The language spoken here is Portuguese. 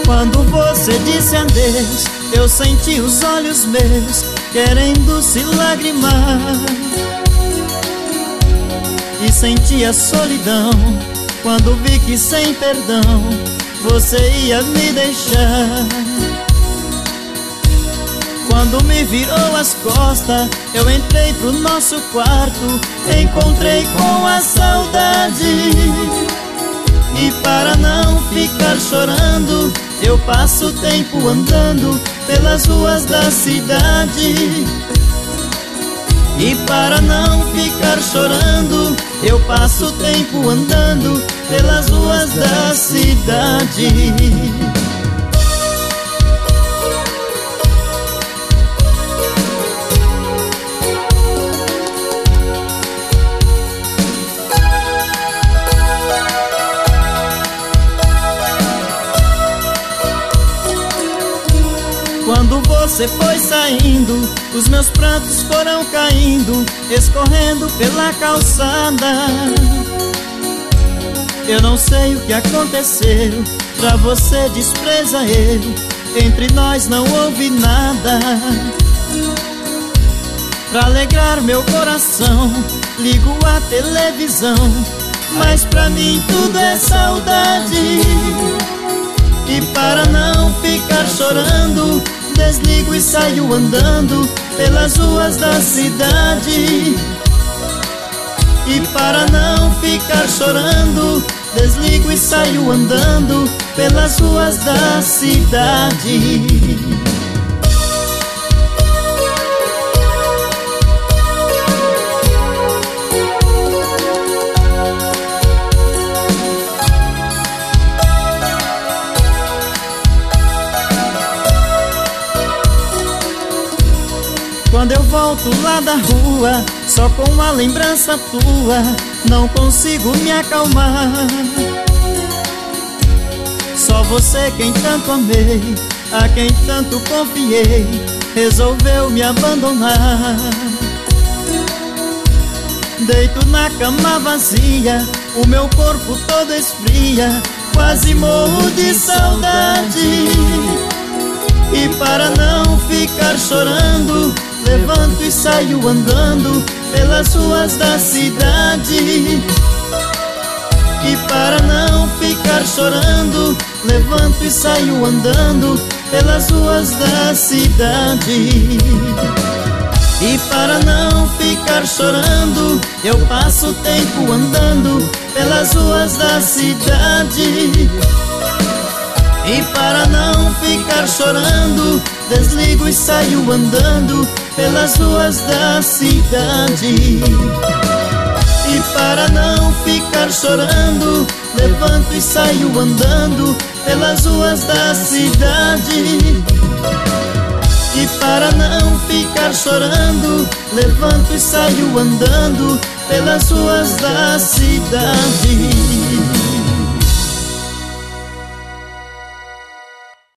Quando você disse adeus, eu senti os olhos meus querendo se lagrimar, e senti a solidão quando vi que sem perdão você ia me deixar. Quando me virou as costas, eu entrei pro nosso quarto, encontrei com a saudade. E para não ficar chorando, eu passo o tempo andando pelas ruas da cidade. E para não ficar chorando, eu passo o tempo andando pelas ruas da cidade. Quando você foi saindo, os meus prantos foram caindo, escorrendo pela calçada. Eu não sei o que aconteceu, pra você despreza eu, entre nós não houve nada. Pra alegrar meu coração, ligo a televisão, mas pra mim tudo é saudade. E para não ficar chorando, desligo e saio andando pelas ruas da cidade. E para não ficar chorando, desligo e saio andando pelas ruas da cidade. Quando eu volto lá da rua, só com a lembrança tua, não consigo me acalmar. Só você quem tanto amei, a quem tanto confiei, resolveu me abandonar. Deito na cama vazia, o meu corpo todo esfria, quase morro de saudade. E para não ficar chorando, levanto e saio andando pelas ruas da cidade. E para não ficar chorando, levanto e saio andando pelas ruas da cidade. E para não ficar chorando, eu passo o tempo andando pelas ruas da cidade. E para não ficar chorando, desligo e saio andando pelas ruas da cidade. E para não ficar chorando, levanto e saio andando pelas ruas da cidade. E para não ficar chorando, levanto e saio andando pelas ruas da cidade.